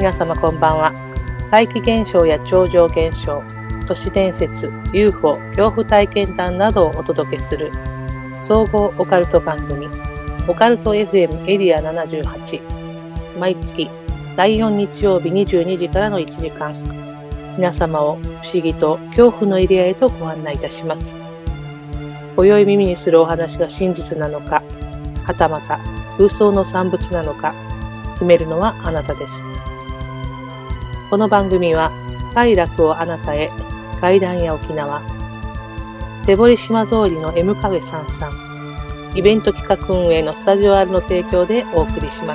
皆様こんばんは。怪奇現象や超常現象、都市伝説、UFO、恐怖体験談などをお届けする総合オカルト番組オカルト FM エリア78。毎月第4日曜日22時からの1時間、皆様を不思議と恐怖のエリアへとご案内いたします。今宵耳にするお話が真実なのか、はたまた空想の産物なのか、決めるのはあなたです。この番組は快楽をあなたへ、怪談や沖縄、手堀島通りの M カフェ33、イベント企画運営のスタジオ R の提供でお送りします。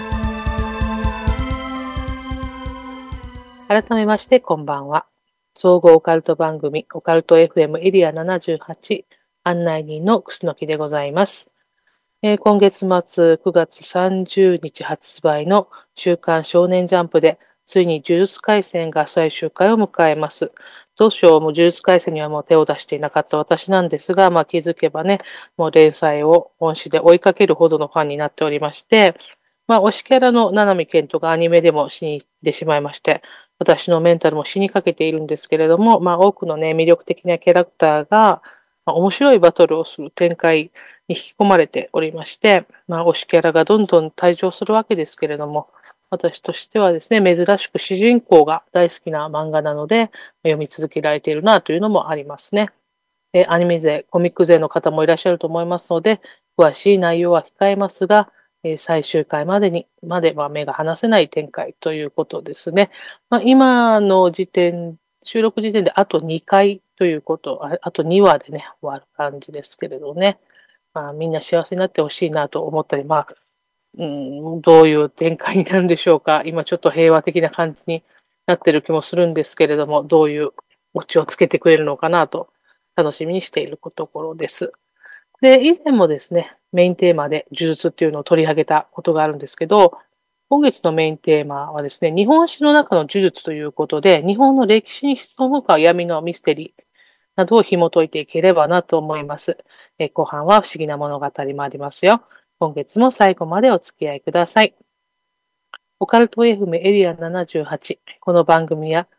改めましてこんばんは。総合オカルト番組オカルト FM エリア78案内人の楠木でございます。今月末9月30日発売の週刊少年ジャンプでついに呪術廻戦が最終回を迎えます。当初もう呪術廻戦にはもう手を出していなかった私なんですが、気づけばね、もう連載を本誌で追いかけるほどのファンになっておりまして、推しキャラの七海賢人がアニメでも死に入ってしまいまして、私のメンタルも死にかけているんですけれども、多くのね、魅力的なキャラクターが、面白いバトルをする展開に引き込まれておりまして、推しキャラがどんどん退場するわけですけれども、私としてはですね、珍しく主人公が大好きな漫画なので、読み続けられているなというのもありますね。アニメ勢、コミック勢の方もいらっしゃると思いますので、詳しい内容は控えますが、最終回まで目が離せない展開ということですね。今の収録時点であと2回ということ、あと2話でね、終わる感じですけれどね。みんな幸せになってほしいなと思ったり、どういう展開になるんでしょうか。今ちょっと平和的な感じになってる気もするんですけれども、どういうオチをつけてくれるのかなと楽しみにしているところです。で、以前もですね、メインテーマで呪術っていうのを取り上げたことがあるんですけど、今月のメインテーマはですね、日本史の中の呪術ということで、日本の歴史に潜むか闇のミステリーなどを紐解いていければなと思います。後半は不思議な物語もありますよ。今月も最後までお付き合いください。オカルト FM エリア78。この番組は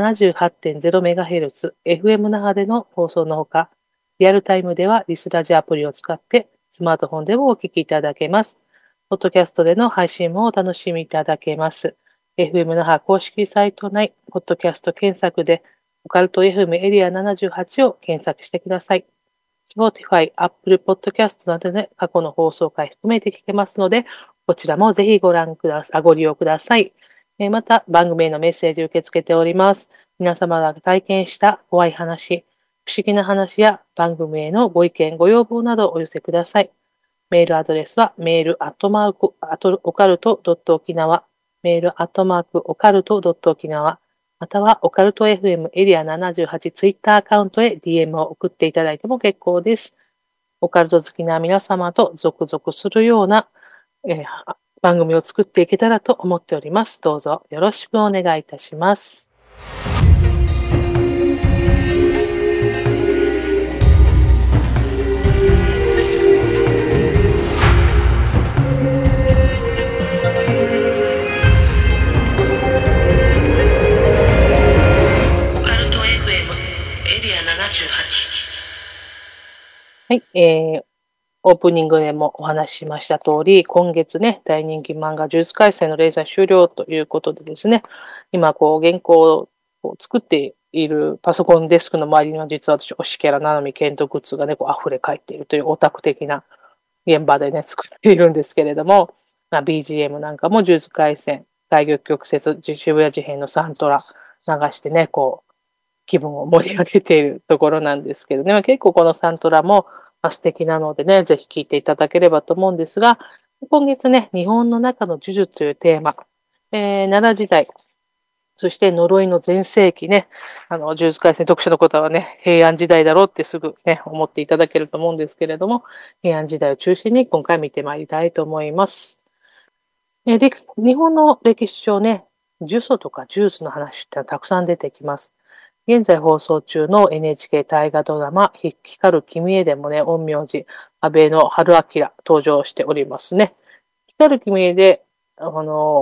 78.0MHz FM 那覇での放送のほか、リアルタイムではリスラジアプリを使ってスマートフォンでもお聞きいただけます。ポッドキャストでの配信もお楽しみいただけます。FM 那覇公式サイト内、ポッドキャスト検索でオカルト FM エリア78を検索してください。Spotify、Apple Podcast などで過去の放送回含めて聞けますので、こちらもぜひご利用ください。また、番組へのメッセージ受け付けております。皆様が体験した怖い話、不思議な話や番組へのご意見、ご要望などお寄せください。メールアドレスはメールオカルト沖縄、メールオカルト沖縄、またはオカルト FM エリア78ツイッターアカウントへ DM を送っていただいても結構です。オカルト好きな皆様とゾクゾクするような、番組を作っていけたらと思っております。どうぞよろしくお願いいたします。はい、オープニングでもお話ししました通り、今月ね、大人気漫画呪術廻戦の連載終了ということでですね、今原稿を作っているパソコンデスクの周りには実は私、推しキャラ、七海賢人グッズがね、溢れ返っているというオタク的な現場でね、作っているんですけれども、BGM なんかも呪術廻戦、大玉曲折、渋谷事変のサントラ流してね、気分を盛り上げているところなんですけどね、結構このサントラも素敵なのでね、ぜひ聴いていただければと思うんですが、今月ね、日本の中の呪術というテーマ、奈良時代、そして呪いの全盛期ね、呪術廻戦読者の方はね、平安時代だろうってすぐね、思っていただけると思うんですけれども、平安時代を中心に今回見てまいりたいと思います。日本の歴史上ね、呪詛とか呪術の話ってたくさん出てきます。現在放送中の NHK 大河ドラマ、光る君へでもね、陰陽師、安倍の春明登場しておりますね。光る君へで、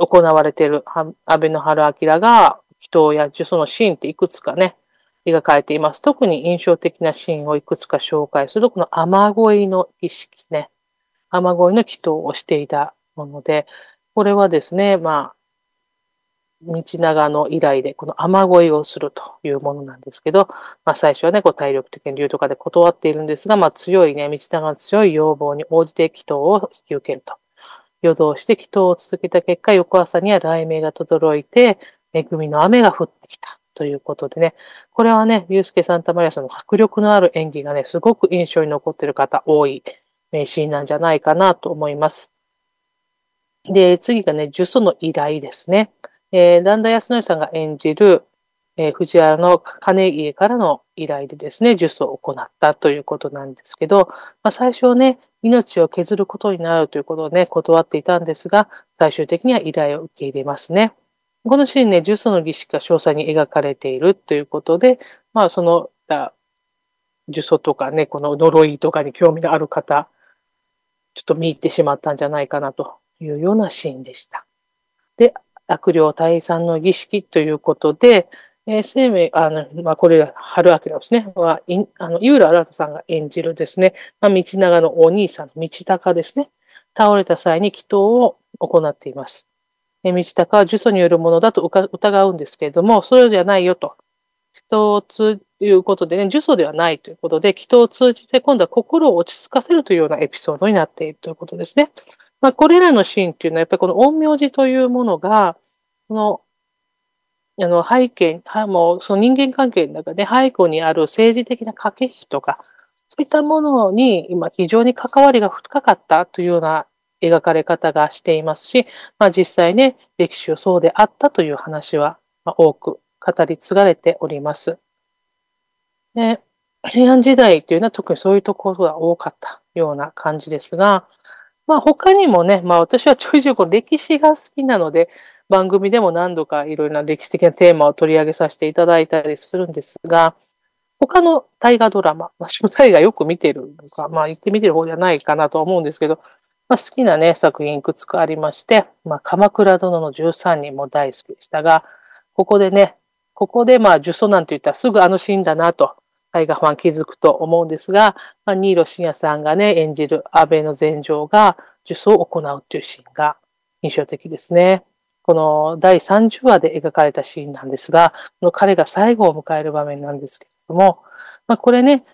行われている安倍の春明が祈祷や呪詛のシーンっていくつかね、描かれています。特に印象的なシーンをいくつか紹介すると、この雨乞いの儀式ね、雨乞いの祈祷をしていたもので、これはですね、道長の依頼で、この雨乞いをするというものなんですけど、最初はね、体力的な理由とかで断っているんですが、強いね、道長の強い要望に応じて祈祷を引き受けると。夜通して祈祷を続けた結果、翌朝には雷鳴が轟いて、恵みの雨が降ってきたということでね、これはね、ユースケ・サンタマリアさんの迫力のある演技がね、すごく印象に残っている方多い名シーンなんじゃないかなと思います。で、次がね、呪詛の依頼ですね。段田康則さんが演じる、藤原の金家からの依頼でですね、呪詛を行ったということなんですけど、最初はね、命を削ることになるということをね、断っていたんですが、最終的には依頼を受け入れますね。このシーンね、呪詛の儀式が詳細に描かれているということで、その、呪詛とかね、この呪いとかに興味のある方、ちょっと見入ってしまったんじゃないかなというようなシーンでした。で、悪霊退散の儀式ということで、生命、これが春明ですね、井浦新さんが演じるですね、道長のお兄さんの道隆ですね、倒れた際に祈祷を行っています。道隆は呪詛によるものだと疑うんですけれども、それじゃないよと。祈祷を通じることでね、呪詛ではないということで、祈祷を通じて今度は心を落ち着かせるというようなエピソードになっているということですね。これらのシーンっていうのは、やっぱりこの陰陽師というものが、この、背景、もうその人間関係の中で背後にある政治的な駆け引きとか、そういったものに今非常に関わりが深かったというような描かれ方がしていますし、実際ね、歴史をそうであったという話は多く語り継がれております。で、平安時代というのは特にそういうところが多かったような感じですが、他にもね、私はちょいちょいこう歴史が好きなので、番組でも何度かいろいろな歴史的なテーマを取り上げさせていただいたりするんですが、他の大河ドラマ、初大河よく見てるのか、言ってみてる方じゃないかなと思うんですけど、好きなね、作品いくつかありまして、鎌倉殿の13人も大好きでしたが、ここで呪詛なんて言ったらすぐあのシーンだなと、大河ファン気づくと思うんですが、新納慎也さんがね、演じる安倍の前城が呪詛を行うというシーンが印象的ですね。この第30話で描かれたシーンなんですが、この彼が最後を迎える場面なんですけれども、これね、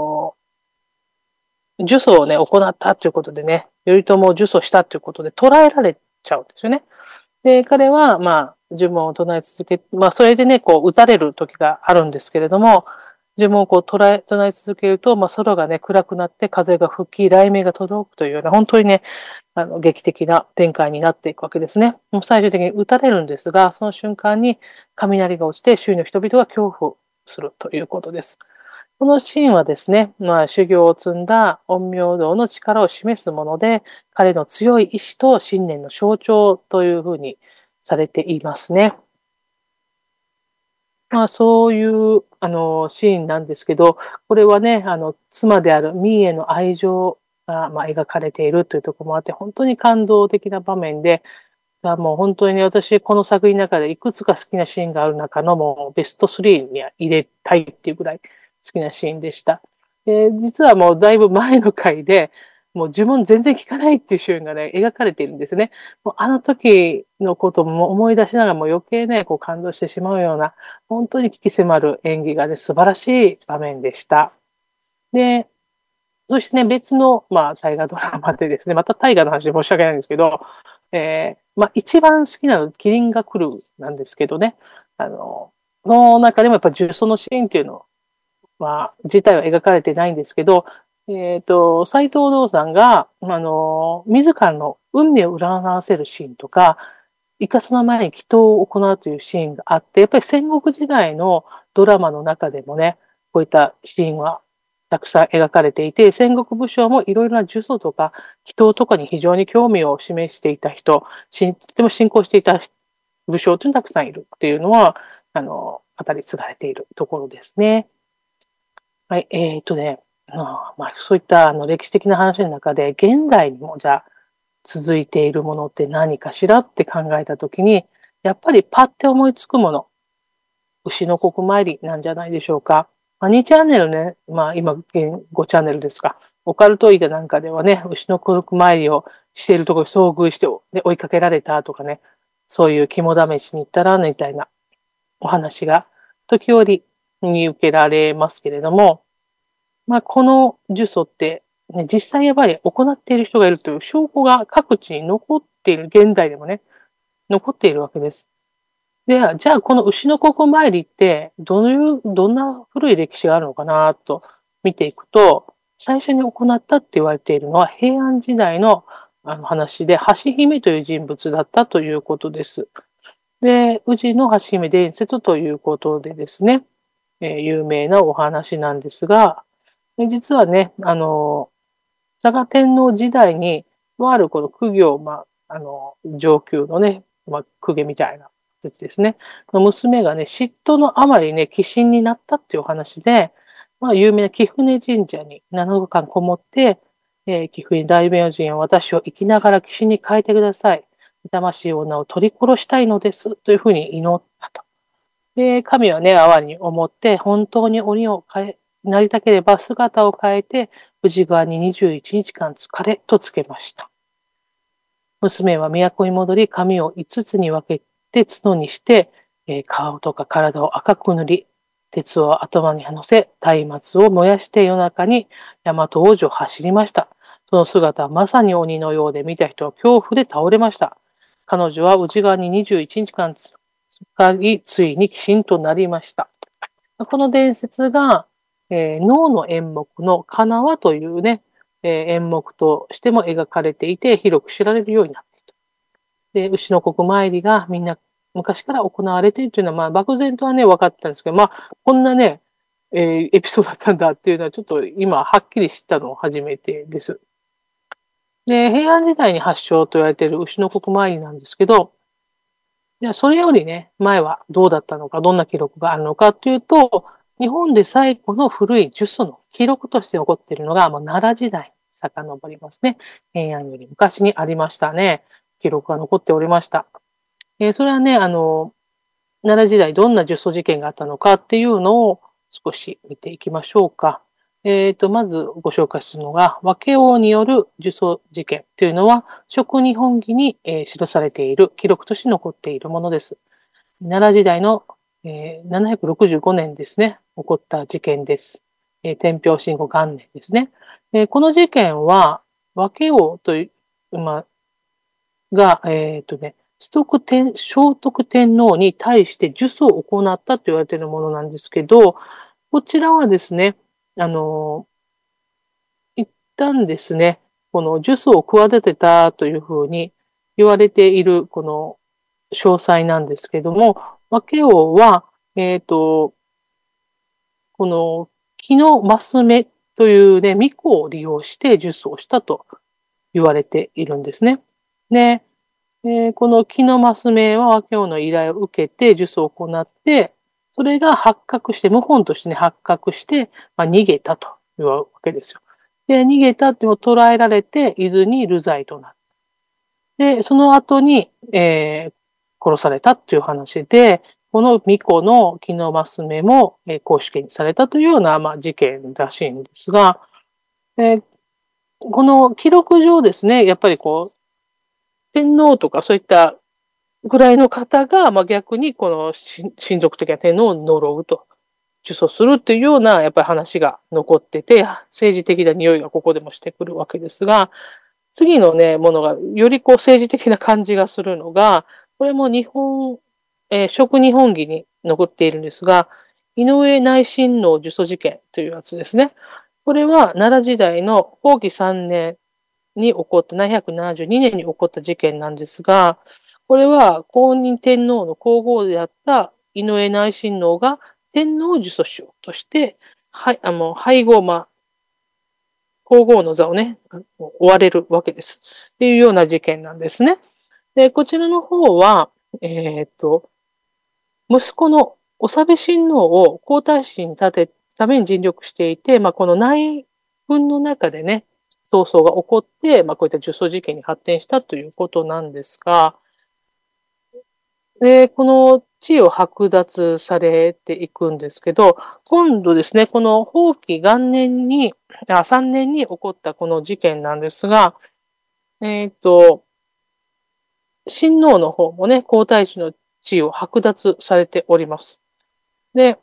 呪詛をね、行ったということでね、頼朝を呪詛したということで捉えられちゃうんですよね。で、彼は、呪文を唱え続け、それでね、撃たれる時があるんですけれども、呪文を唱え続けると、空がね、暗くなって風が吹き、雷鳴が届くというような、本当にね、劇的な展開になっていくわけですね。もう最終的に撃たれるんですが、その瞬間に雷が落ちて、周囲の人々が恐怖するということです。このシーンはですね、修行を積んだ陰陽道の力を示すもので、彼の強い意志と信念の象徴というふうにされていますね。そういう、シーンなんですけど、これはね、妻であるミーへの愛情が、描かれているというところもあって、本当に感動的な場面で、もう本当にね私、この作品の中でいくつか好きなシーンがある中のもうベスト3に入れたいっていうぐらい好きなシーンでした。実はもうだいぶ前の回で、もう呪文全然効かないっていうシーンがね、描かれているんですね。もうあの時のことも思い出しながらも余計ね、感動してしまうような、本当に鬼気迫る演技がね、素晴らしい場面でした。で、そしてね、別の、大河ドラマでですね、また大河の話で申し訳ないんですけど、一番好きなのはキリンが来るなんですけどね、の中でもやっぱ呪詛のシーンっていうの自体は描かれてないんですけど、斎藤道さんが、自らの運命を占わせるシーンとか、いかその前に祈祷を行うというシーンがあって、やっぱり戦国時代のドラマの中でもね、こういったシーンはたくさん描かれていて、戦国武将もいろいろな呪詛とか祈祷とかに非常に興味を示していた人、とても信仰していた武将というのがたくさんいるっていうのは、語り継がれているところですね。はい、そういった歴史的な話の中で、現代にもじゃあ続いているものって何かしらって考えたときに、やっぱりパッて思いつくもの、牛の国参りなんじゃないでしょうか。2チャンネルね、今、5チャンネルですか。オカルトイデなんかではね、牛の国参りをしているところに遭遇して、で追いかけられたとかね、そういう肝試しに行ったら、みたいなお話が時折見受けられますけれども、この呪詛って、ね、実際やっぱり行っている人がいるという証拠が各地に残っている、現代でもね、残っているわけです。で、じゃあこの牛の国参りって、どんな古い歴史があるのかなと見ていくと、最初に行ったって言われているのは平安時代の話で、橋姫という人物だったということです。で、宇治の橋姫伝説ということでですね、有名なお話なんですが、実はね、佐賀天皇時代に、とあるこの公家、上級のね、公家みたいなやつですね。娘がね、嫉妬のあまりね、寄進になったっていうお話で、有名な貴船神社に7日間こもって、貴船大名人は私を生きながら寄進に変えてください。痛ましい女を取り殺したいのです。というふうに祈ったと。で、神はね、哀に思って、本当に鬼をなりたければ姿を変えて、宇治川に21日間疲れとつけました。娘は都に戻り、髪を5つに分けて角にして、顔とか体を赤く塗り、鉄を頭に乗せ、松明を燃やして夜中に大和王子を走りました。その姿はまさに鬼のようで見た人は恐怖で倒れました。彼女は宇治川に21日間浸かり、ついに寄進となりました。この伝説が、能の演目のかなわというね、演目としても描かれていて、広く知られるようになっている。で、牛の国参りがみんな昔から行われているというのは、漠然とはね、分かったんですけど、こんなね、エピソードだったんだっていうのは、ちょっと今、はっきり知ったのを初めてです。で、平安時代に発祥と言われている牛の国参りなんですけど、じゃあ、それよりね、前はどうだったのか、どんな記録があるのかっていうと、日本で最古の古い呪詛の記録として残っているのが、奈良時代に遡りますね。平安より昔にありましたね。記録が残っておりました。それはね、奈良時代どんな呪詛事件があったのかっていうのを少し見ていきましょうか。まずご紹介するのが、和気王による呪詛事件というのは、食日本紀に、記されている記録として残っているものです。奈良時代の、765年ですね、起こった事件です。天平信吾元年ですね。この事件は、和気王という、が、聖徳天皇に対して呪詛を行ったと言われているものなんですけど、こちらはですね、あの、一旦ですね、この呪詛を企てたというふうに言われているこの詳細なんですけども、和気王は、この木のマス目というね、巫女を利用して呪詛をしたと言われているんですね。で、この木のマス目は和気王の依頼を受けて呪詛を行って、それが発覚して、謀反としてね、発覚して、逃げたというわけですよ。で、逃げたっても捕らえられて、伊豆に流罪となった。で、その後に、殺されたっていう話で、この巫女の木のマス目も、公主刑にされたというような、事件らしいんですが、この記録上ですね、やっぱり天皇とかそういったぐらいの方が、逆にこの親族的な天皇を呪うと、呪詛するっていうような、やっぱり話が残ってて、政治的な匂いがここでもしてくるわけですが、次のね、ものが、より政治的な感じがするのが、これも食日本紀に残っているんですが、井上内親王呪詛事件というやつですね。これは奈良時代の後期3年に起こった、772年に起こった事件なんですが、これは公認天皇の皇后であった井上内親王が天皇を呪詛しようとして、背後、皇后の座をね、追われるわけです。っていうような事件なんですね。で、こちらの方は、息子の長部親王を皇太子に立てるために尽力していて、この内紛の中でね、 闘争が起こって、こういった呪詛事件に発展したということなんですが、で、この地位を剥奪されていくんですけど、今度ですね、この法紀元年に、3年に起こったこの事件なんですが、えっと、親王の方もね、皇太子の地位を剥奪されております。で、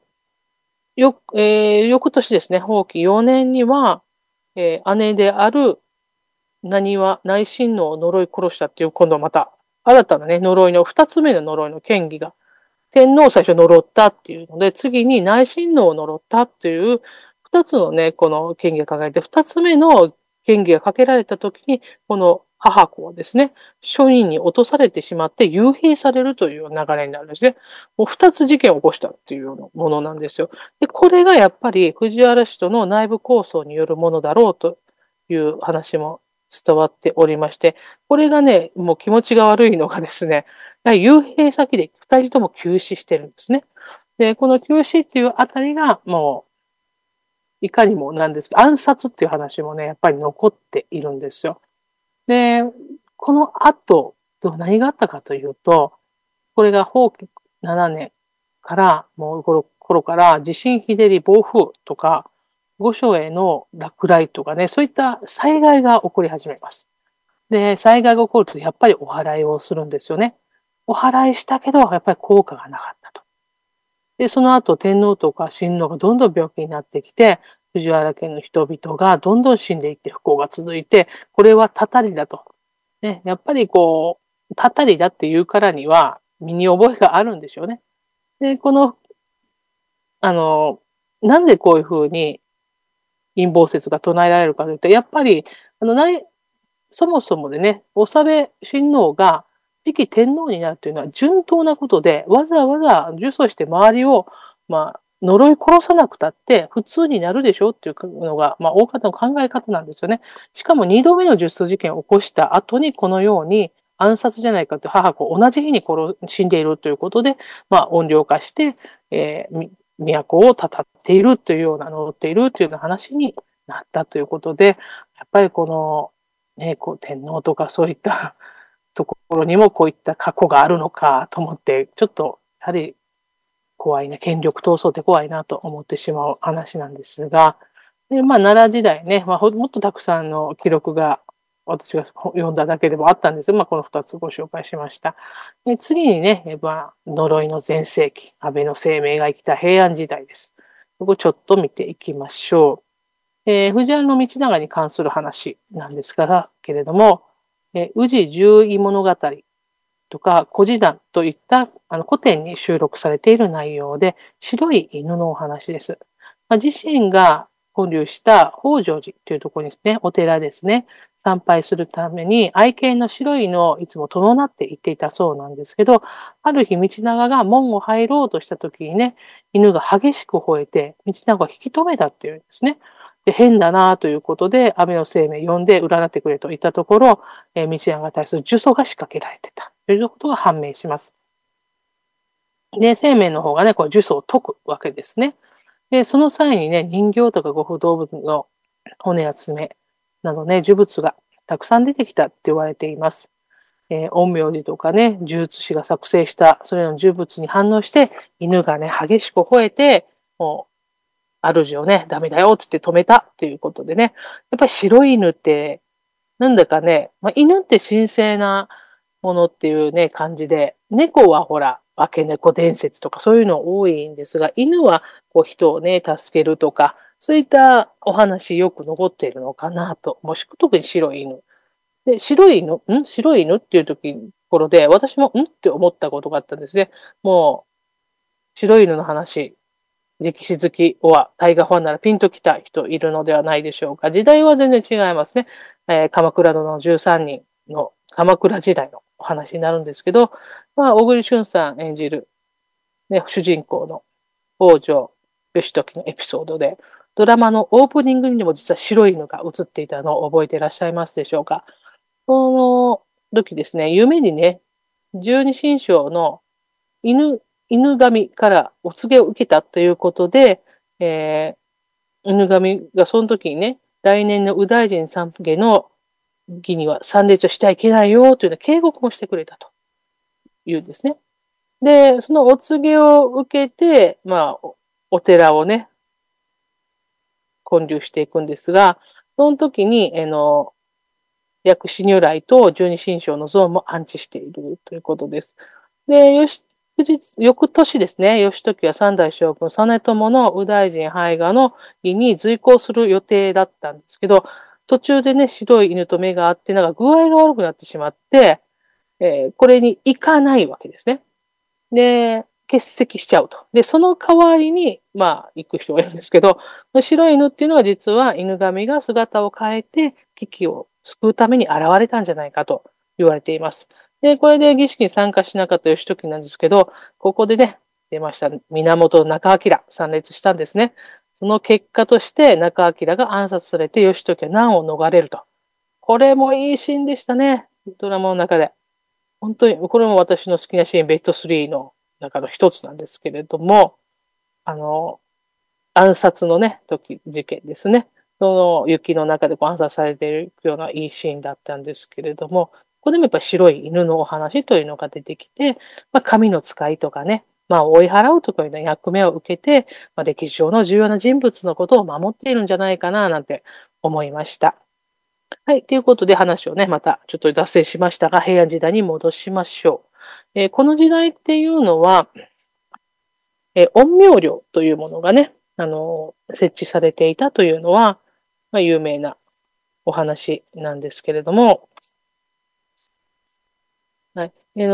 翌年ですね、法紀4年には、姉である内親王を呪い殺したっていう、今度はまた、新たなね、二つ目の呪いの嫌疑が、天皇を最初呪ったっていうので、次に内親王を呪ったっていう、二つのね、この嫌疑が抱えて、二つ目の嫌疑がかけられたときに、この母子はですね、庶民に落とされてしまって幽閉されるという流れになるんですね。もう二つ事件を起こしたっていうようなものなんですよ。で、これがやっぱり藤原氏との内部抗争によるものだろうという話も伝わっておりまして、これがね、もう気持ちが悪いのがですね、幽閉先で二人とも急死してるんですね。で、この急死っていうあたりが、もう、いかにもなんですけど、暗殺っていう話もね、やっぱり残っているんですよ。で、この後、何があったかというと、これが法規7年から、もう頃から地震、日照り、暴風とか、御所への落雷とかね、そういった災害が起こり始めます。で、災害が起こるとやっぱりお祓いをするんですよね。お祓いしたけど、やっぱり効果がなかったと。で、その後天皇とか親王がどんどん病気になってきて、藤原家の人々がどんどん死んでいって不幸が続いて、これはたたりだと。ね、やっぱりこう、たたりだっていうからには身に覚えがあるんでしょうね。で、あの、なんでこういうふうに陰謀説が唱えられるかというと、やっぱり、あの、ないそもそもでね、長部親王が次期天皇になるというのは順当なことで、わざわざ呪詛して周りを、呪い殺さなくたって普通になるでしょうっていうのが、大方の考え方なんですよね。しかも二度目の呪詛事件を起こした後にこのように暗殺じゃないかという母子同じ日に死んでいるということで、怨霊化して、都をたたっているというような、呪っているというような話になったということで、やっぱりこのね、こう天皇とかそういったところにもこういった過去があるのかと思って、ちょっとやはり怖いな、権力闘争って怖いなと思ってしまう話なんですが、で、奈良時代ね、もっとたくさんの記録が私が読んだだけでもあったんですが、この2つご紹介しました。で次にね、呪いの全盛期、安倍の生命が生きた平安時代です。ここちょっと見ていきましょう。藤原道長に関する話なんですが、けれども、宇治十位物語とか古事談といった古典に収録されている内容で、白い犬のお話です。自身が建立した北条寺というところにですね、お寺ですね、参拝するために愛犬の白い犬をいつも伴って行っていたそうなんですけど、ある日道長が門を入ろうとした時にね、犬が激しく吠えて、道長を引き止めたっていうんですね。で変だなということで、安倍の生命呼んで占ってくれと言ったところ、道長に対する呪詛が仕掛けられてたということが判明します。で、生命の方がね、こう呪詛を解くわけですね。で、その際にね、人形とか五不動物の骨や爪などね、呪物がたくさん出てきたって言われています。陰陽師とかね、呪術師が作成した、それらの呪物に反応して、犬がね、激しく吠えて、もう、主をね、ダメだよって言って止めたっていうことでね、やっぱり白い犬って、なんだかね、犬って神聖なものっていうね、感じで、猫はほら、化け猫伝説とかそういうの多いんですが、犬はこう人をね、助けるとか、そういったお話よく残っているのかなと。もし特に白い犬。で、白い犬っていうところで、私もって思ったことがあったんですね。もう、白い犬の話、歴史好きは、大河ファンならピンときた人いるのではないでしょうか。時代は全然違いますね。鎌倉殿の13人の鎌倉時代のお話になるんですけど、小栗旬さん演じる、ね、主人公の北条義時のエピソードで、ドラマのオープニングにも実は白い犬が映っていたのを覚えていらっしゃいますでしょうか。この時ですね、夢にね、十二神将の犬神からお告げを受けたということで、犬神がその時にね、 来年の右大臣参下の儀には参列してはいけないよというような警告もしてくれたというんですね。で、そのお告げを受けて、お寺をね、建立していくんですが、その時に、薬師如来と十二神将の像も安置しているということです。で、翌年ですね、義時は三代将軍実朝の右大臣拝賀の儀に随行する予定だったんですけど、途中でね、白い犬と目があって、なんか具合が悪くなってしまって、これに行かないわけですね。で、欠席しちゃうと。で、その代わりに、行く人がいるんですけど、白い犬っていうのは実は犬神が姿を変えて危機を救うために現れたんじゃないかと言われています。で、これで儀式に参加しなかった義時なんですけど、ここでね、出ました。源中明参列したんですね。その結果として中明が暗殺されて義時は難を逃れると。これもいいシーンでしたね。ドラマの中で。本当に、これも私の好きなシーン、ベスト3の中の一つなんですけれども、あの、暗殺のね、事件ですね。その雪の中で暗殺されているようないいシーンだったんですけれども、ここでもやっぱり白い犬のお話というのが出てきて、神の使いとかね、追い払うとかいうような役目を受けて、歴史上の重要な人物のことを守っているんじゃないかな、なんて思いました。はい。ということで話をね、またちょっと脱線しましたが、平安時代に戻しましょう。この時代っていうのは、陰陽寮というものがね、設置されていたというのは、有名なお話なんですけれども、はい。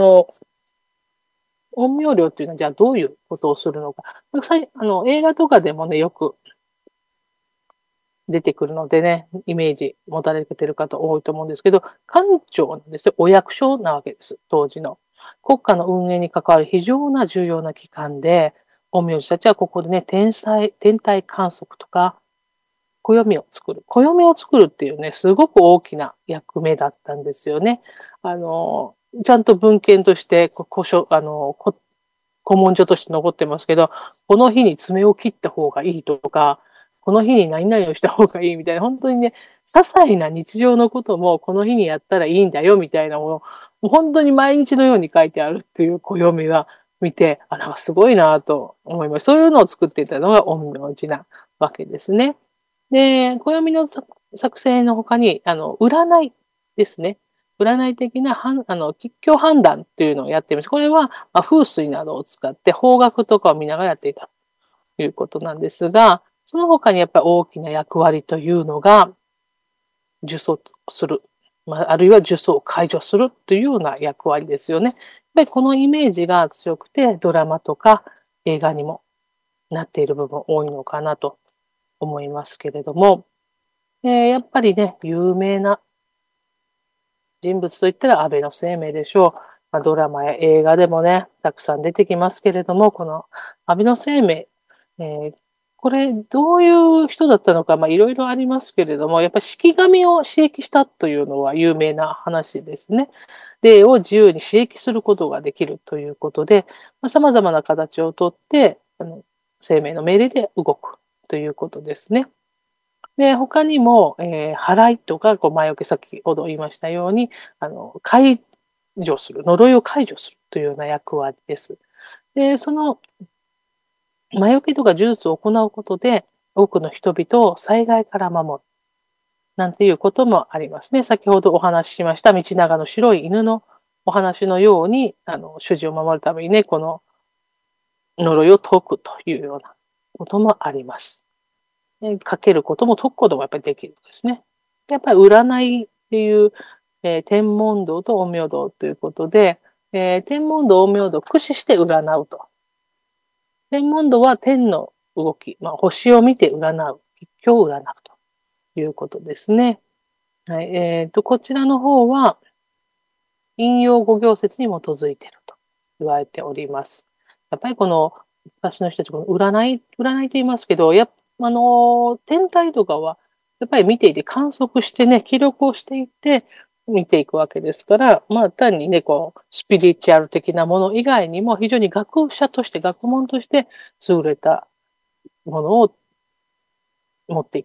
陰陽寮っていうのは、じゃあどういうことをするのか。映画とかでもね、よく出てくるのでね、イメージ持たれてる方多いと思うんですけど、官庁なんですよ。お役所なわけです。当時の。国家の運営に関わる非常な重要な機関で、陰陽師たちはここでね、天体観測とか、暦を作る。暦を作るっていうね、すごく大きな役目だったんですよね。ちゃんと文献として、古文書として残ってますけど、この日に爪を切った方がいいとか、この日に何々をした方がいいみたいな、本当にね、些細な日常のこともこの日にやったらいいんだよみたいなもの、もう本当に毎日のように書いてあるっていう暦は見て、なんかすごいなと思います。そういうのを作っていたのが陰陽師なわけですね。で、暦の作成の他に、占いですね。占い的な吉凶判断っていうのをやっています。これは、風水などを使って方角とかを見ながらやっていたということなんですが、その他にやっぱり大きな役割というのが、呪詛する。あるいは呪詛を解除するというような役割ですよね。やっぱりこのイメージが強くて、ドラマとか映画にもなっている部分多いのかなと思いますけれども、やっぱりね、有名な人物といったら安倍晴明でしょう。ドラマや映画でもね、たくさん出てきますけれども、この安倍晴明、これどういう人だったのか、いろいろありますけれども、やっぱり式神を刺激したというのは有名な話ですね。霊を自由に刺激することができるということで、様々な形をとって、生命の命令で動くということですね。で、他にも、払いとか、魔除け、先ほど言いましたように、解除する、呪いを解除するというような役割です。で、その魔除けとか呪術を行うことで、多くの人々を災害から守る。なんていうこともありますね。先ほどお話ししました道長の白い犬のお話のように、主人を守るためにね、この呪いを解くというようなこともあります。かけることも解くこともやっぱりできるんですね。やっぱり占いっていう、天文道と陰陽道ということで、天文道、陰陽道を駆使して占うと。天文道は天の動き、星を見て占う、吉凶を占うということですね。はい、こちらの方は、陰陽五行説に基づいていると言われております。やっぱりこの昔の人たち、この占いと言いますけど、天体とかは、やっぱり見ていて観測してね、記録をしていって見ていくわけですから、単にね、スピリチュアル的なもの以外にも非常に学者として、学問として優れたものを持っていたと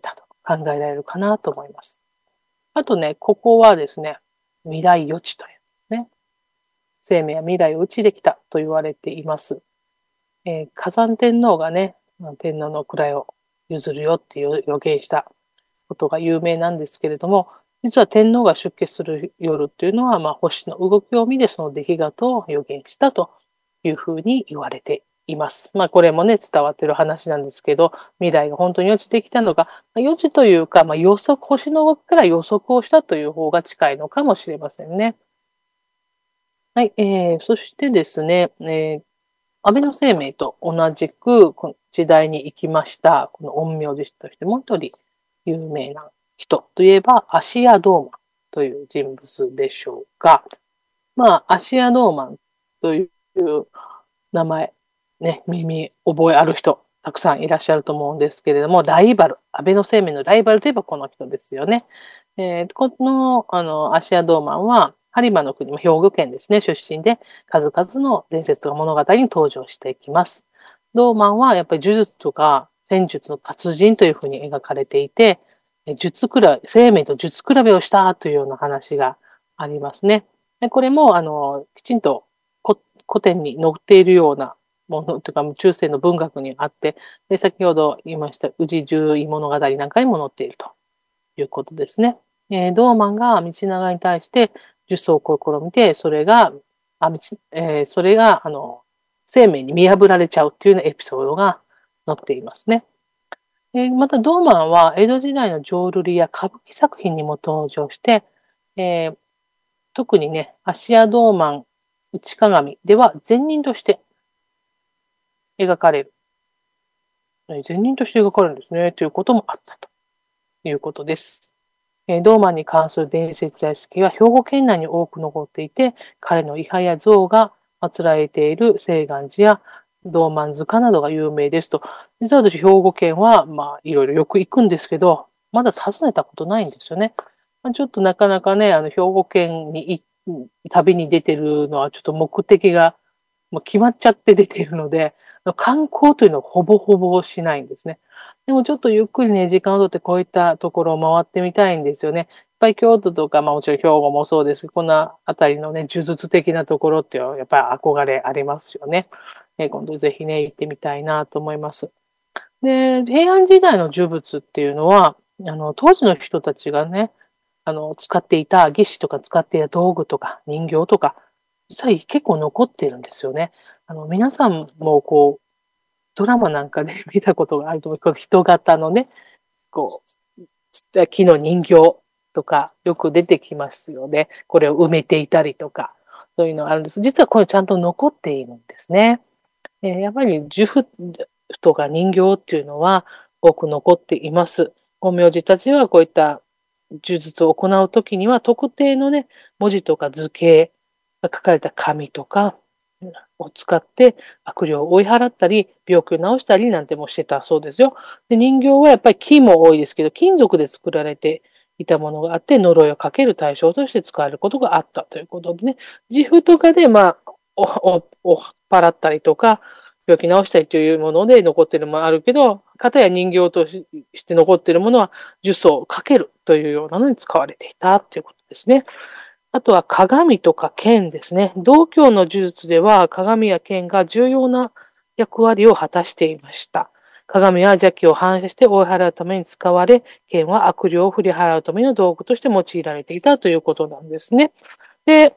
考えられるかなと思います。あとね、ここはですね、未来予知というやつですね。生命は未来を予知できたと言われています。火山天皇がね、天皇の位を譲るよっていう予言したことが有名なんですけれども、実は天皇が出家する夜っていうのは、星の動きを見てその出来事を予言したというふうに言われています。これもね、伝わってる話なんですけど、未来が本当に予知できたのか、予知というか、予測、星の動きから予測をしたという方が近いのかもしれませんね。はい、そしてですね、安倍の生命と同じくこの時代に生きました、この陰陽師としてもう一人有名な人といえば、芦屋道満という人物でしょうか。芦屋道満という名前、ね、耳覚えある人、たくさんいらっしゃると思うんですけれども、ライバル、安倍の生命のライバルといえばこの人ですよね。この、芦屋道満は、播磨の国、兵庫県ですね、出身で、数々の伝説とか物語に登場していきます。道満は、やっぱり呪術とか戦術の達人というふうに描かれていて、生命と術比べをしたというような話がありますね。これも、きちんと古典に載っているようなものというか、中世の文学にあって、で、先ほど言いました、宇治十位物語なんかにも載っているということですね。ドーマンが道長に対して呪詛を試みて、それが、生命に見破られちゃうっていうようなエピソードが載っていますね。また、ドーマンは江戸時代の浄瑠璃や歌舞伎作品にも登場して、特にね、芦屋道満内鏡では善人として描かれる。善人として描かれるんですね。ということもあったということです。ドーマンに関する伝説や式は兵庫県内に多く残っていて、彼の位牌や像が祀られている清願寺や道満塚などが有名ですと。実は私、兵庫県は、いろいろよく行くんですけど、まだ訪ねたことないんですよね。ちょっとなかなかね、兵庫県に旅に出てるのはちょっと目的がもう決まっちゃって出ているので、観光というのをほぼほぼしないんですね。でもちょっとゆっくりね、時間をとってこういったところを回ってみたいんですよね。やっぱり京都とか、もちろん兵庫もそうですけど、こんなあたりのね、呪術的なところってやっぱり憧れありますよね。今度ぜひね、行ってみたいなと思います。で、平安時代の呪物っていうのは、当時の人たちがね、使っていた義士とか使っていた道具とか人形とか、実は結構残っているんですよね。皆さんもドラマなんかで見たことがあると思う。この人型のね、こ木の人形とかよく出てきますよね。これを埋めていたりとか、そういうのがあるんです。実はこれちゃんと残っているんですね。やっぱり呪符とか人形っていうのは多く残っています。陰陽師たちはこういった呪術を行うときには特定のね、文字とか図形が書かれた紙とかを使って悪霊を追い払ったり、病気を治したりなんてもしてたそうですよ。で、人形はやっぱり木も多いですけど、金属で作られていたものがあって、呪いをかける対象として使われることがあったということでね、自負とかで、追っ払ったりとか、病気治したりというもので残っているものもあるけど、型や人形として残っているものは呪詛をかけるというようなのに使われていたということですね。あとは鏡とか剣ですね。道教の呪術では鏡や剣が重要な役割を果たしていました。鏡は邪気を反射して追い払うために使われ、剣は悪霊を振り払うための道具として用いられていたということなんですね。で、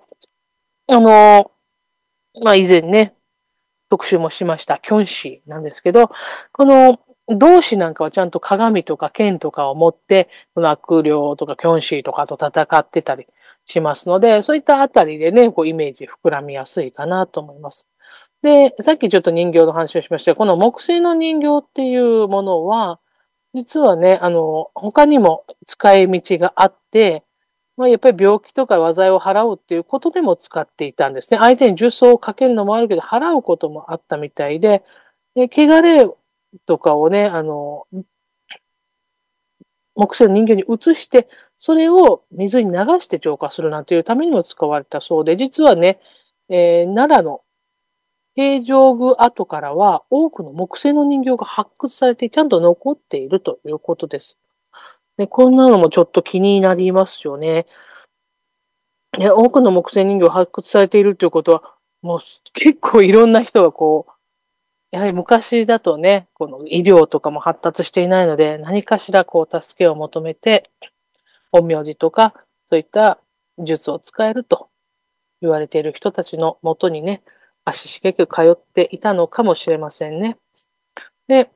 以前ね、特集もしました、キョンシーなんですけど、この同志なんかはちゃんと鏡とか剣とかを持って、この悪霊とかキョンシーとかと戦ってたりしますので、そういったあたりでね、イメージ膨らみやすいかなと思います。で、さっきちょっと人形の話をしましたが、この木製の人形っていうものは、実はね、他にも使い道があって、やっぱり病気とか災いを払うっていうことでも使っていたんですね。相手に呪詛をかけるのもあるけど、払うこともあったみたいで、汚れとかをね、木製の人形に移して、それを水に流して浄化するなんていうためにも使われたそうで、実はね、奈良の平城宮跡からは多くの木製の人形が発掘されてちゃんと残っているということです。 で、こんなのもちょっと気になりますよね。多くの木製人形発掘されているということは、もう結構いろんな人がやはり昔だとね、この医療とかも発達していないので、何かしら助けを求めて、陰陽師とか、そういった術を使えると言われている人たちのもとにね、足しげく通っていたのかもしれませんね。で、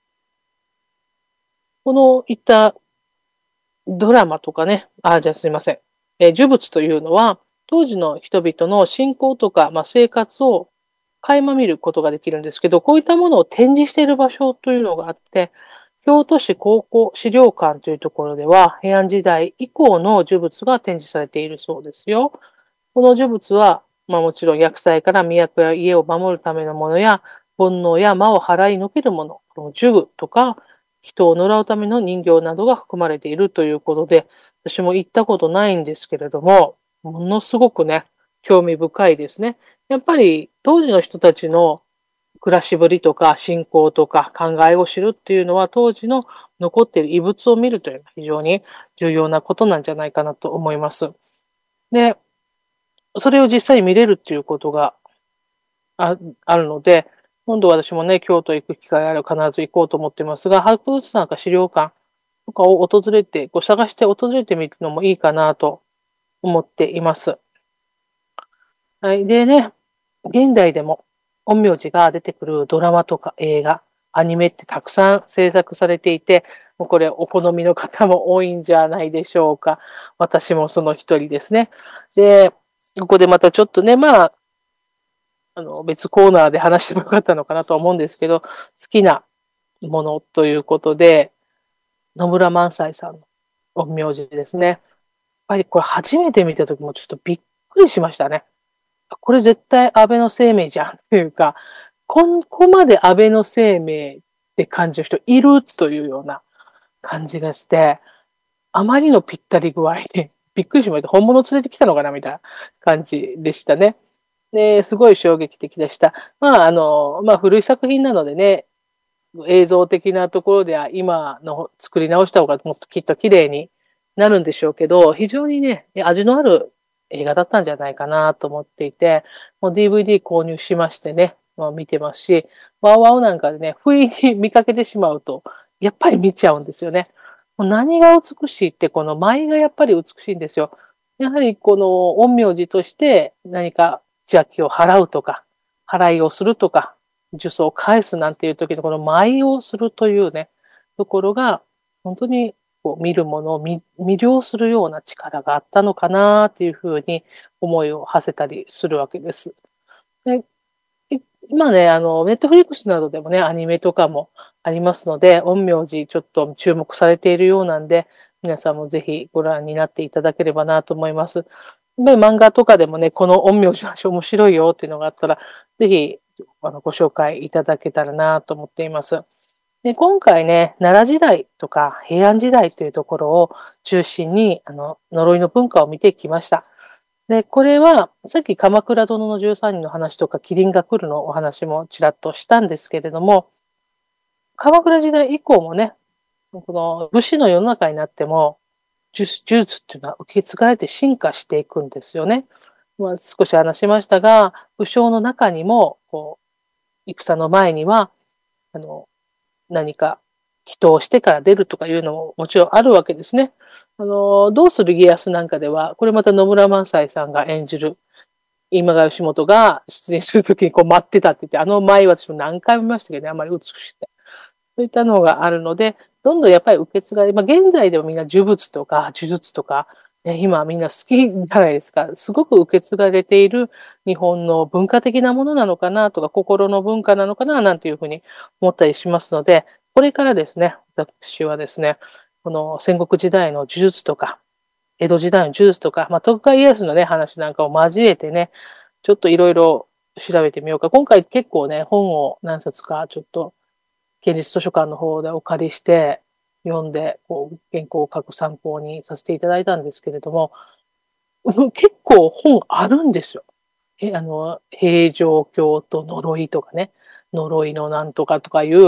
このいったドラマとかね、じゃあすいません。呪物というのは、当時の人々の信仰とか、生活を垣間見ることができるんですけど、こういったものを展示している場所というのがあって、京都市考古資料館というところでは、平安時代以降の呪物が展示されているそうですよ。この呪物は、もちろん厄災から都や家を守るためのものや、煩悩や魔を払いのけるもの、この呪具とか、人を呪うための人形などが含まれているということで、私も行ったことないんですけれども、ものすごくね、興味深いですね。やっぱり当時の人たちの暮らしぶりとか信仰とか考えを知るっていうのは当時の残っている遺物を見るというのは非常に重要なことなんじゃないかなと思います。で、それを実際に見れるっていうことがあるので、今度私もね、京都行く機会あれば必ず行こうと思ってますが、博物館か資料館とかを訪れて、探して訪れてみるのもいいかなと思っています。はい。でね、現代でも陰陽師が出てくるドラマとか映画、アニメってたくさん制作されていて、もうこれお好みの方も多いんじゃないでしょうか。私もその一人ですね。で、ここでまたちょっとね、別コーナーで話してもよかったのかなと思うんですけど、好きなものということで、野村萬斎さんの陰陽師ですね。やっぱりこれ初めて見た時もちょっとびっくりしましたね。これ絶対安倍の生命じゃんっていうか、ここまで安倍の生命って感じる人いるというような感じがして、あまりのぴったり具合でびっくりしました。本物連れてきたのかなみたいな感じでしたね。で、すごい衝撃的でした。古い作品なのでね、映像的なところでは今の作り直した方がもっときっと綺麗になるんでしょうけど、非常にね、味のある映画だったんじゃないかなと思っていて、もう DVD 購入しましてね、見てますし、ワウワウなんかでね、不意に見かけてしまうと、やっぱり見ちゃうんですよね。もう何が美しいって、この舞がやっぱり美しいんですよ。やはりこの陰陽師として何か邪気を払うとか、払いをするとか、呪詛を返すなんていう時のこの舞をするというね、ところが、本当に見るものを魅了するような力があったのかなっていうふうに思いを馳せたりするわけです。で、今ね、ネットフリックスなどでもね、アニメとかもありますので、陰陽師ちょっと注目されているようなんで、皆さんもぜひご覧になっていただければなと思います。やっぱり漫画とかでもね、この陰陽師は面白いよっていうのがあったら、ぜひ、ご紹介いただけたらなと思っています。で、今回ね、奈良時代とか平安時代というところを中心に、呪いの文化を見てきました。で、これは、さっき鎌倉殿の13人の話とか、麒麟が来るのお話もちらっとしたんですけれども、鎌倉時代以降もね、この武士の世の中になっても、呪術っていうのは受け継がれて進化していくんですよね。少し話しましたが、武将の中にも、戦の前には、あの、何か祈祷してから出るとかいうのももちろんあるわけですね。どうする家康なんかでは、これまた野村萬斎さんが演じる今川義元が出演するときに待ってたって言って、あの前私も何回も見ましたけどね、あまり美しくて。そういったのがあるので、どんどんやっぱり受け継がれ、現在でもみんな呪物とか呪術とか、ね、今みんな好きじゃないですか。すごく受け継がれている日本の文化的なものなのかなとか、心の文化なのかななんていうふうに思ったりしますので、これからですね、私はですね、この戦国時代の呪術とか、江戸時代の呪術とか、徳川家康のね、話なんかを交えてね、ちょっといろいろ調べてみようか。今回結構ね、本を何冊かちょっと県立図書館の方でお借りして読んで、原稿を書く参考にさせていただいたんですけれども、結構本あるんですよ。平城京と呪いとかね、呪いのなんとかとかいう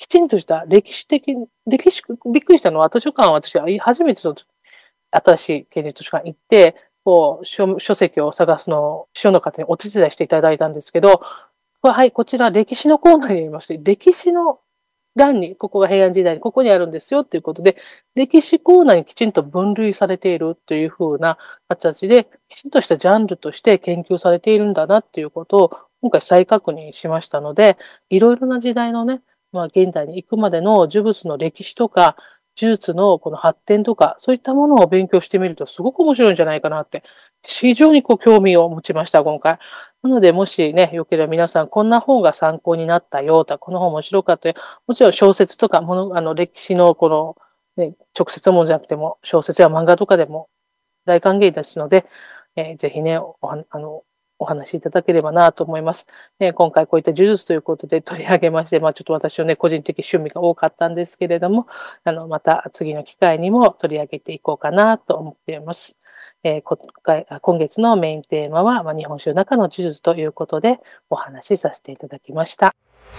きちんとした歴史、びっくりしたのは、図書館は私は初めてその新しい県立図書館行って、書籍を探すのを秘書の方にお手伝いしていただいたんですけど、はい、こちら歴史のコーナーにありまして、歴史の欄に、ここが平安時代にここにあるんですよということで、歴史コーナーにきちんと分類されているというふうな形で、きちんとしたジャンルとして研究されているんだなっていうことを今回再確認しましたので、いろいろな時代のね、現代に行くまでの呪物の歴史とか、呪術のこの発展とか、そういったものを勉強してみるとすごく面白いんじゃないかなって、非常に興味を持ちました、今回。なので、もしね、よければ皆さん、こんな本が参考になったよ、この本面白かったよ。もちろん小説とか、歴史のね、直接のものじゃなくても、小説や漫画とかでも大歓迎ですので、ぜひね、お話しいただければなと思います。今回こういった呪術ということで取り上げまして、ちょっと私のね、個人的趣味が多かったんですけれども、また次の機会にも取り上げていこうかなと思っています。今月のメインテーマは、日本史の中の呪術ということでお話しさせていただきました。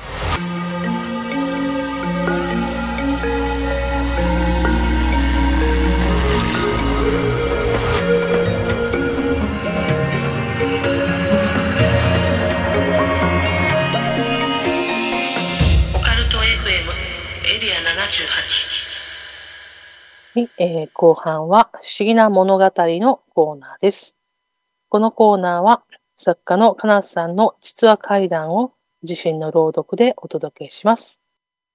後半は不思議な物語のコーナーです。このコーナーは作家のかなさんの実話怪談を自身の朗読でお届けします。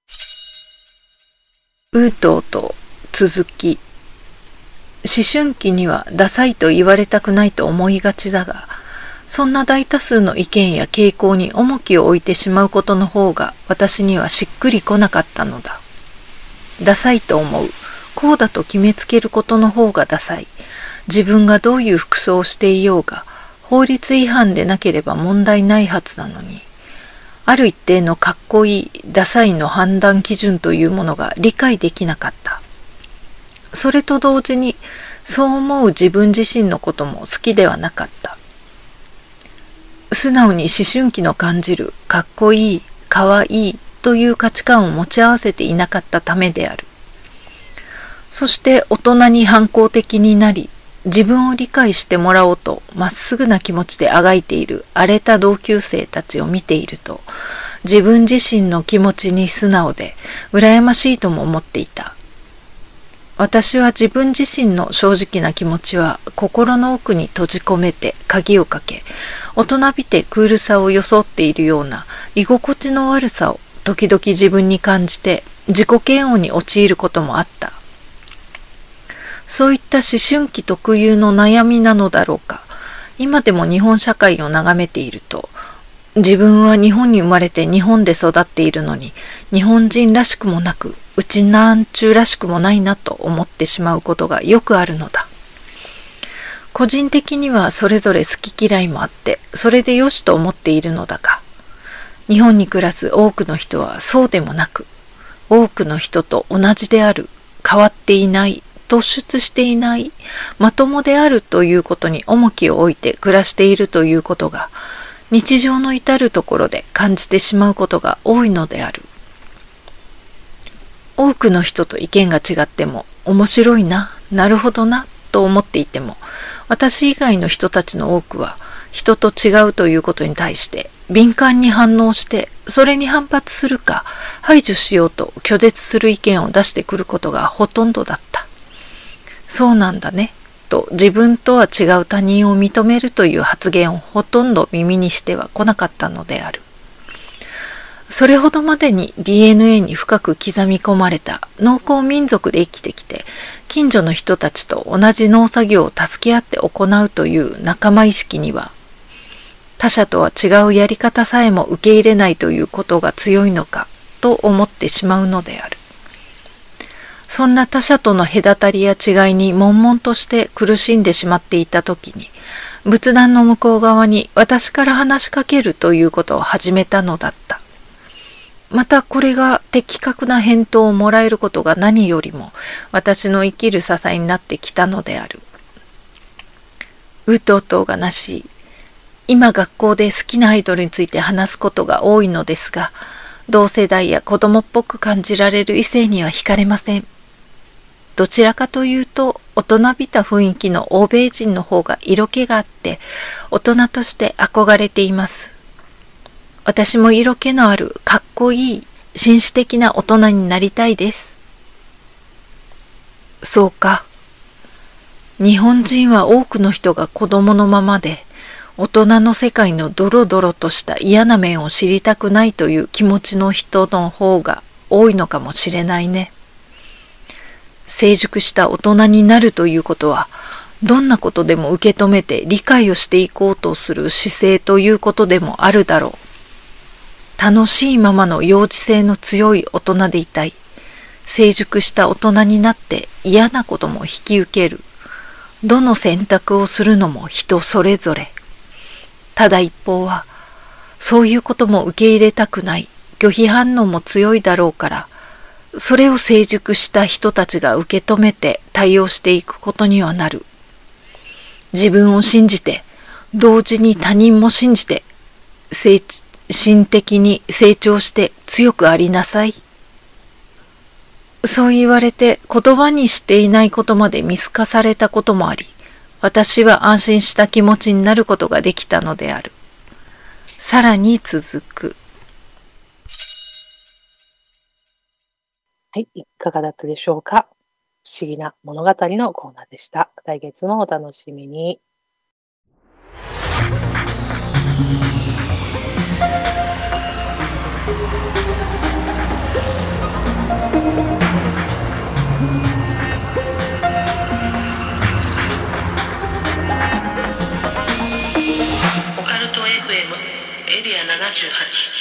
うとうと続き。思春期にはダサいと言われたくないと思いがちだが、そんな大多数の意見や傾向に重きを置いてしまうことの方が私にはしっくりこなかったのだ。ダサいと思う。こうだと決めつけることの方がダサい。自分がどういう服装をしていようが、法律違反でなければ問題ないはずなのに、ある一定のかっこいい、ダサいの判断基準というものが理解できなかった。それと同時に、そう思う自分自身のことも好きではなかった。素直に思春期の感じる、かっこいい、かわいいという価値観を持ち合わせていなかったためである。そして大人に反抗的になり、自分を理解してもらおうとまっすぐな気持ちであがいている荒れた同級生たちを見ていると、自分自身の気持ちに素直で羨ましいとも思っていた。私は自分自身の正直な気持ちは心の奥に閉じ込めて鍵をかけ、大人びてクールさを装っているような居心地の悪さを時々自分に感じて自己嫌悪に陥ることもあった。そういった思春期特有の悩みなのだろうか。今でも日本社会を眺めていると、自分は日本に生まれて日本で育っているのに、日本人らしくもなく、うちなんちゅうらしくもないなと思ってしまうことがよくあるのだ。個人的にはそれぞれ好き嫌いもあって、それでよしと思っているのだが、日本に暮らす多くの人はそうでもなく、多くの人と同じである、変わっていない、突出していない、まともであるということに重きを置いて暮らしているということが、日常の至るところで感じてしまうことが多いのである。多くの人と意見が違っても、面白いな、なるほどな、と思っていても、私以外の人たちの多くは、人と違うということに対して敏感に反応して、それに反発するか排除しようと拒絶する意見を出してくることがほとんどだった。そうなんだね、と自分とは違う他人を認めるという発言をほとんど耳にしては来なかったのである。それほどまでに DNA に深く刻み込まれた農耕民族で生きてきて、近所の人たちと同じ農作業を助け合って行うという仲間意識には、他者とは違うやり方さえも受け入れないということが強いのかと思ってしまうのである。そんな他者との隔たりや違いに悶々として苦しんでしまっていたときに、仏壇の向こう側に私から話しかけるということを始めたのだった。またこれが的確な返答をもらえることが何よりも私の生きる支えになってきたのである。うとうとうがなしい。今学校で好きなアイドルについて話すことが多いのですが、 同世代や子供っぽく感じられる異性には惹かれません。どちらかというと、大人びた雰囲気の欧米人の方が色気があって、大人として憧れています。私も色気のあるかっこいい紳士的な大人になりたいです。そうか。日本人は多くの人が子供のままで、大人の世界のドロドロとした嫌な面を知りたくないという気持ちの人の方が多いのかもしれないね。成熟した大人になるということは、どんなことでも受け止めて理解をしていこうとする姿勢ということでもあるだろう。楽しいままの幼児性の強い大人でいたい。成熟した大人になって嫌なことも引き受ける。どの選択をするのも人それぞれ。ただ一方は、そういうことも受け入れたくない拒否反応も強いだろうから、それを成熟した人たちが受け止めて対応していくことにはなる。自分を信じて、同時に他人も信じて、精神的に成長して強くありなさい。そう言われて言葉にしていないことまで見透かされたこともあり、私は安心した気持ちになることができたのである。さらに続く。 はい、いかがだったでしょうか。不思議な物語のコーナーでした。来月もお楽しみに。オカルト FM エリア78。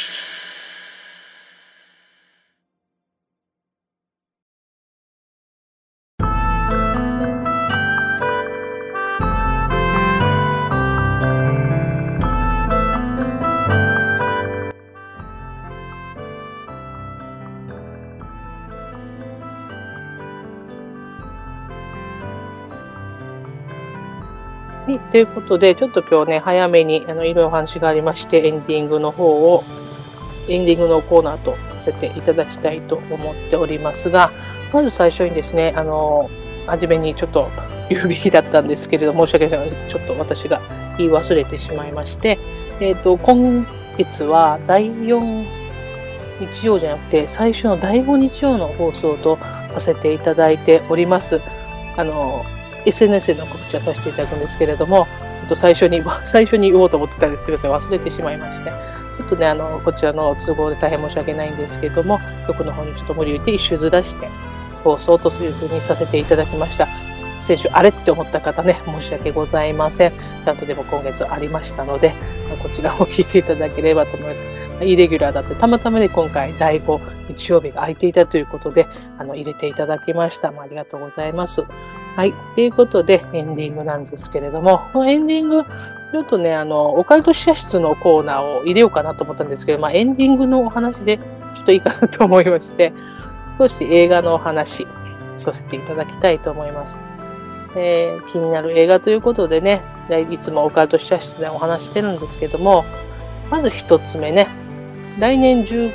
はい、ということで、ちょっと今日ね、早めにいろいろお話がありまして、エンディングのコーナーとさせていただきたいと思っておりますが、まず最初にですね、初めにちょっと言うべきだったんですけれど、申し訳ない。ちょっと私が言い忘れてしまいまして、今月は第4日曜じゃなくて、最初の第5日曜の放送とさせていただいております。SNS での告知はさせていただくんですけれども、最初に言おうと思ってたんですけど、忘れてしまいまして、ちょっとね、こちらの都合で大変申し訳ないんですけれども、局の方にちょっと無理言って一周ずらして放送というふうにさせていただきました。先週あれって思った方ね、申し訳ございません。ちゃんとでも今月ありましたので、こちらを聞いていただければと思います。イレギュラーだってたまたまね、今回第5日曜日が空いていたということで、入れていただきました。ありがとうございます。はい。ということで、エンディングなんですけれども、このエンディング、ちょっとね、オカルト試写室のコーナーを入れようかなと思ったんですけど、エンディングのお話でちょっといいかなと思いまして、少し映画のお話させていただきたいと思います。気になる映画ということでね、いつもオカルト試写室でお話してるんですけども、まず一つ目ね、来月10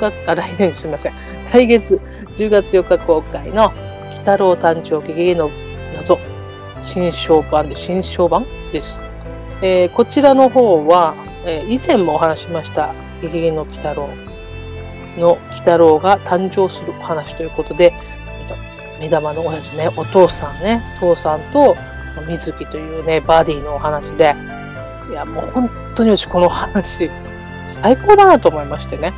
月4日公開の鬼太郎誕生ゲゲゲの謎新章版です。こちらの方は、以前もお話しましたゲゲゲの鬼太郎が誕生するお話ということで、目玉の親父ね、父さんと水木というね、バディのお話で、いや、もう本当に私この話、最高だなと思いましてね。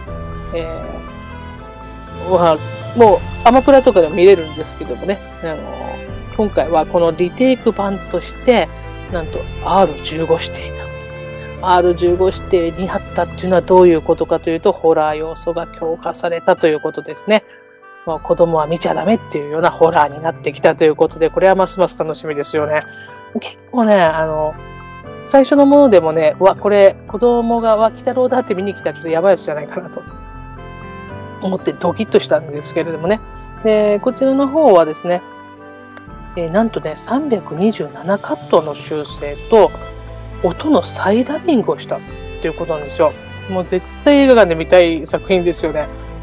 もうアマプラとかでも見れるんですけどもね、今回はこのリテイク版として、なんと R15 指定になった。R15 指定になったっていうのはどういうことかというと、ホラー要素が強化されたということですね。もう子供は見ちゃダメっていうようなホラーになってきたということで、これはますます楽しみですよね。結構ね、最初のものでもね、これ子供が鬼太郎だって見に来たらちょっとやばいやつじゃないかなと思ってドキッとしたんですけれどもね。で、こちらの方はですね、なんとね、327カットの修正と音の再ダビングをしたっていうことなんですよ。もう絶対映画館で見たい作品ですよね。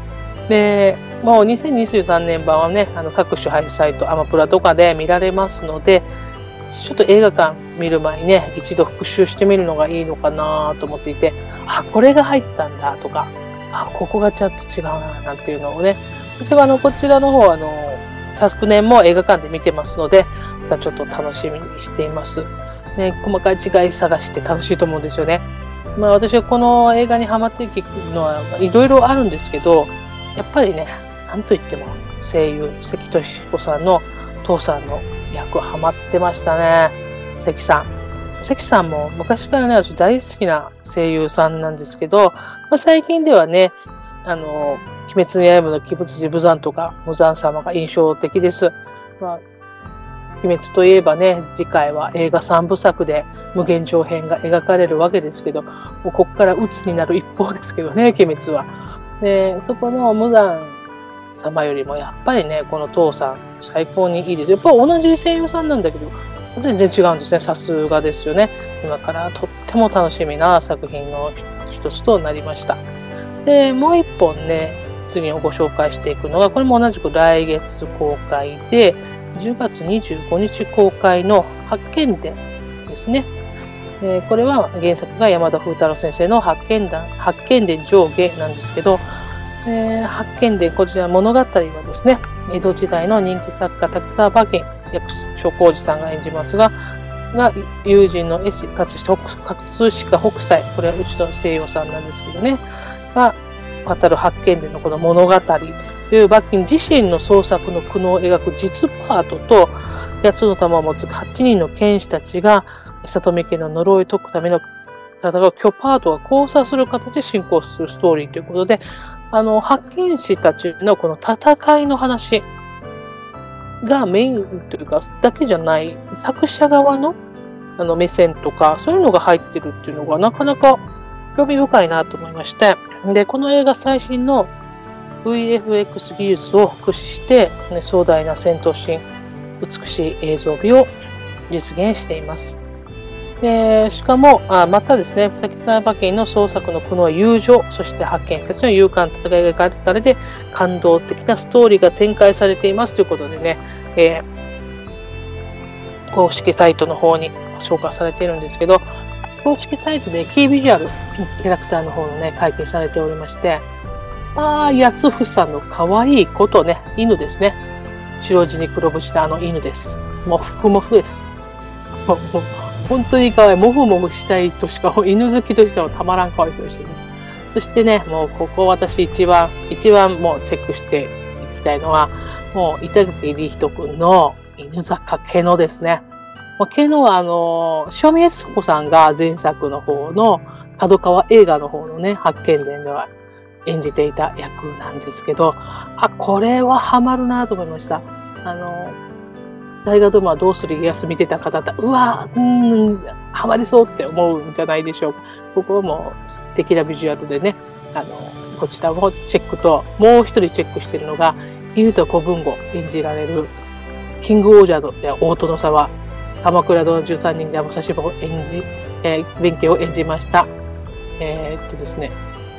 で、もう2023年版はね、各種配信サイト、アマプラとかで見られますので、ちょっと映画館見る前にね、一度復習してみるのがいいのかなと思っていて、あ、これが入ったんだとか、あ、ここがちょっと違うななんていうのをね、私はこちらの方昨年も映画館で見てますので、またちょっと楽しみにしています。ね、細かい違い探して楽しいと思うんですよね。まあ私はこの映画にハマっていくのはいろいろあるんですけど、やっぱりね、なんといっても声優、関俊彦さんの父さんの役ハマってましたね。関さん。関さんも昔からね、私大好きな声優さんなんですけど、まあ、最近ではね、鬼滅の刃の鬼舞寺無惨とか無惨様が印象的です。まあ、鬼滅といえばね、次回は映画3部作で無限上編が描かれるわけですけど、もうここから鬱になる一方ですけどね、鬼滅は。で、そこの無惨様よりもやっぱりね、この父さん最高にいいです。やっぱり同じ声優さんなんだけど、全然違うんですね。さすがですよね。今からとっても楽しみな作品の一つとなりました。で、もう一本ね、次にご紹介していくのが、これも同じく来月公開で、10月25日公開の八犬伝ですね。これは原作が山田風太郎先生の八犬伝上下なんですけど、八犬伝、こちら物語はですね、江戸時代の人気作家滝沢馬琴、役所広司さんが演じますが、友人の絵師葛飾北斎、これはうちの西洋さんなんですけどね、が語る八犬伝のこの物語という馬琴自身の創作の苦悩を描く実パートと、8つの玉を持つ8人の剣士たちが里見家の呪いを解くための戦う巨パートが交差する形で進行するストーリーということで、八犬士たちのこの戦いの話がメインというか、だけじゃない、作者側の目線とか、そういうのが入ってるっていうのがなかなか興味深いなと思いまして。で、この映画最新の VFX 技術を駆使して、ね、壮大な戦闘シーン、美しい映像美を実現しています。でしかも、またですね、滝沢馬琴の創作の苦悩、友情、そして発見したちの勇敢な戦いが描かれて、感動的なストーリーが展開されていますということでね、公式サイトの方に紹介されているんですけど、公式サイトでキービジュアル、キャラクターの方のね、解禁されておりまして、八つ房の可愛い子とね、犬ですね。白地に黒縁で犬です。もふもふです。もう本当に可愛い。もふもふしたいとしか、犬好きとしてはたまらん可愛さでしたね。そしてね、もうここ私一番もうチェックしていきたいのは、もう板垣李人君の犬坂毛野ですね。毛野は塩見悦子さんが前作の方の角川映画の方のね、八犬伝では演じていた役なんですけど、これはハマるなと思いました。大河ドラマどうする家康見てた方だったら、ハマりそうって思うんじゃないでしょうか。ここはもう素敵なビジュアルでね、こちらもチェックと、もう一人チェックしているのが、犬と小文吾演じられる、キングオージャーで大殿様、鎌倉殿の13人で武蔵坊弁慶を演じました。ですね、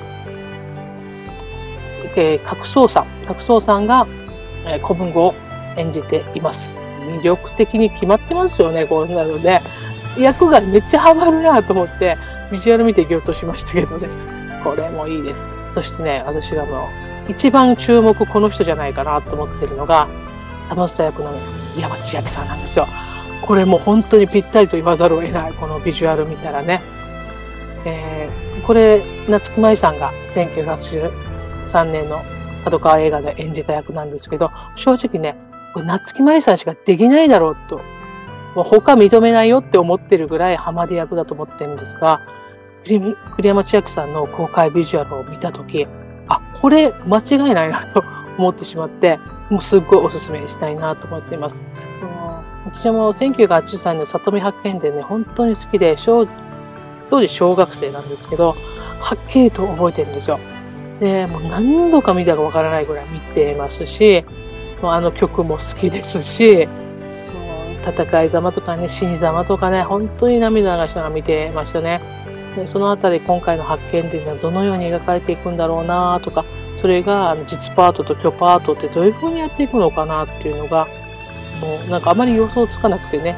角宗さんが、小文吾を演じています。魅力的に決まってますよね、こんなので。役がめっちゃハマるなと思って、ビジュアル見てぎょっとしましたけどね。これもいいです。そしてね、私がもう、一番注目この人じゃないかなと思ってるのが、楽しさ役の山千秋さんなんですよ。これも本当にぴったりと言わざるを得ない、このビジュアル見たらね。これ、夏木マリさんが1983年の角川映画で演じた役なんですけど、正直ね、これ夏木マリさんしかできないだろうと、もう他認めないよって思ってるぐらいハマり役だと思ってるんですが、栗山千明さんの公開ビジュアルを見たとき、これ間違いないなと思ってしまって、もうすっごいおすすめしたいなと思っています。私も1983年の里見八犬伝ね、本当に好きで、当時小学生なんですけど、はっきりと覚えてるんですよ。で、もう何度か見たかわからないぐらい見てますし、曲も好きですし、戦い様とかね、死に様とかね、本当に涙流しながら見てましたね。でそのあたり、今回の八犬伝ではどのように描かれていくんだろうなとか、 それが実パートと虚パートってどういう風にやっていくのかなっていうのが、もうなんかあまり予想つかなくてね、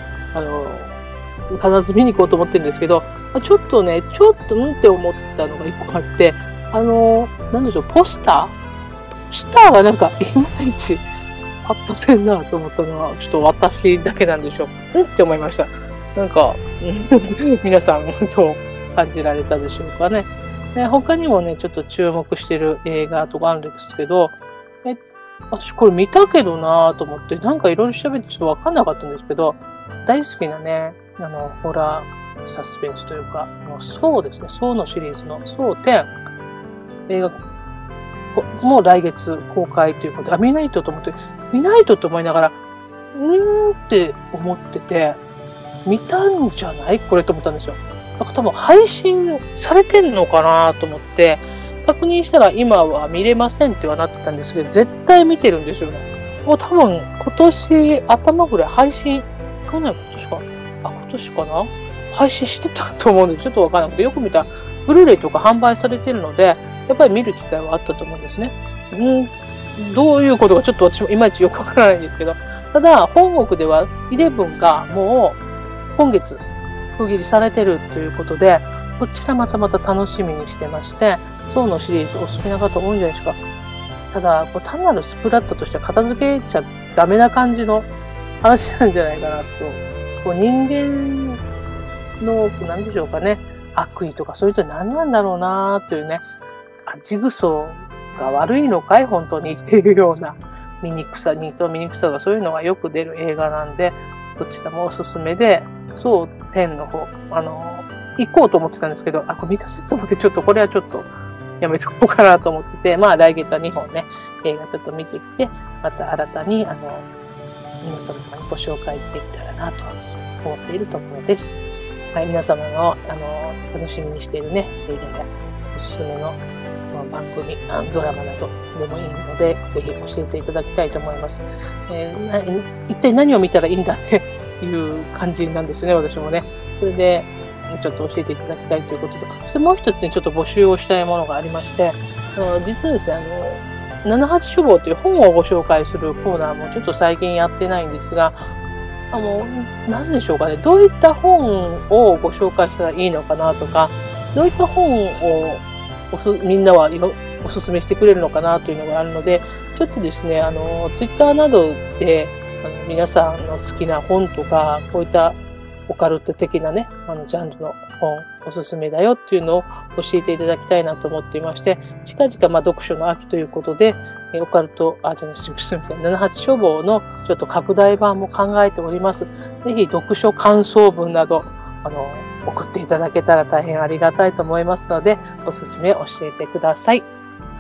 必ず見に行こうと思ってるんですけど、ちょっとって思ったのが一個あって、なんでしょう、ポスターがなんかいまいちパッとせんなと思ったのは、ちょっと私だけなんでしょう。って思いました。なんか、皆さんどう感じられたでしょうかね。他にもね、ちょっと注目してる映画とかあるんですけど、私これ見たけどなぁと思って、なんかいろいろ調べてちょっとわかんなかったんですけど、大好きなね、ホラーサスペンスというか、ソーですね、ソーのシリーズのソー10映画、もう来月公開ということで、見ないとと思って、見ないとと思いながら、って思ってて、見たんじゃないこれと思ったんですよ。なんか多分配信されてんのかなと思って、確認したら今は見れませんってはなってたんですけど、絶対見てるんですよね。もう多分今年頭ぐらい配信、去年今年かな配信してたと思うんで、ちょっとわからなくて、よく見たブルーレイとか販売されてるので、やっぱり見る機会はあったと思うんですね。どういうことかちょっと私もいまいちよくわからないんですけど、ただ本国では11がもう今月封切りされてるということで、こちらまた楽しみにしてまして、ソーのシリーズお好きな方多いんじゃないですか。ただ、単なるスプラットとして片付けちゃダメな感じの話なんじゃないかなと。人間の、なんでしょうかね、悪意とかそういう人何なんだろうなというね、ジグソーが悪いのかい本当にっていうような醜さがそういうのがよく出る映画なんで、どちらもおすすめで、ソー10の方、行こうと思ってたんですけど、これ見たせと思って、これはちょっとやめとこうかなと思ってて、来月は2本ね、映画ちょっと見てきて、また新たに、皆様にご紹介できたらなと思っているところです。はい、皆様の、楽しみにしているね、映画やおすすめの番組、ドラマなどでもいいので、ぜひ教えていただきたいと思います。一体何を見たらいいんだっていう感じなんですね、私もね。それで、ちょっと教えていただきたいということで、そしてもう一つにちょっと募集をしたいものがありまして、実はですね、78書房という本をご紹介するコーナーもちょっと最近やってないんですが、なぜでしょうかね、どういった本をご紹介したらいいのかなとか、どういった本をみんなはおすすめしてくれるのかなというのがあるので、ちょっとですね、ツイッターなどで、皆さんの好きな本とか、こういったオカルト的なね、ジャンルの本、おすすめだよっていうのを教えていただきたいなと思っていまして、近々読書の秋ということで、オカルト、すみません、78書房のちょっと拡大版も考えております。ぜひ読書感想文など、送っていただけたら大変ありがたいと思いますので、おすすめ教えてください。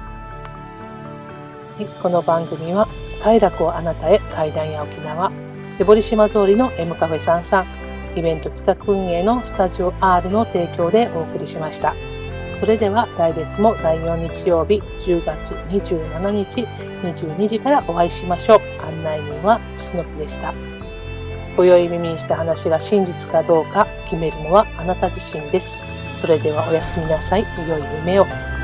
この番組は、快楽をあなたへ怪談や沖縄、手堀島通りの M カフェ33、イベント企画運営のスタジオ R の提供でお送りしました。それでは来月も第4日曜日10月27日22時からお会いしましょう。案内人は楠木でした。今宵耳にした話が真実かどうか決めるのはあなた自身です。それではおやすみなさい。良い夢を。